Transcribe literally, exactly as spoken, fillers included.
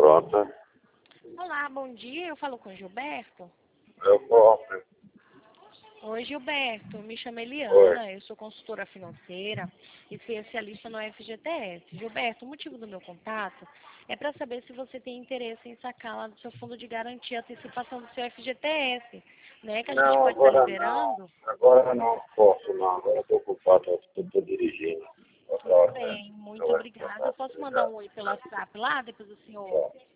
Pronto. Olá, bom dia. Eu falo com o Gilberto. Eu próprio. Oi, Gilberto. Me chamo Eliana. Oi. Eu sou consultora financeira e especialista no F G T S. Gilberto, o motivo do meu contato é para saber se você tem interesse em sacar lá do seu fundo de garantia a antecipação do seu F G T S, né? Que a gente Não, pode estar agora liberando. não. Agora não posso não. Agora estou ocupado, estou dirigindo. Outra Tudo hora, né? bem, muito Eu vou obrigada. Eu posso mandar obrigado. um oi pelo WhatsApp lá, depois o senhor Tchau.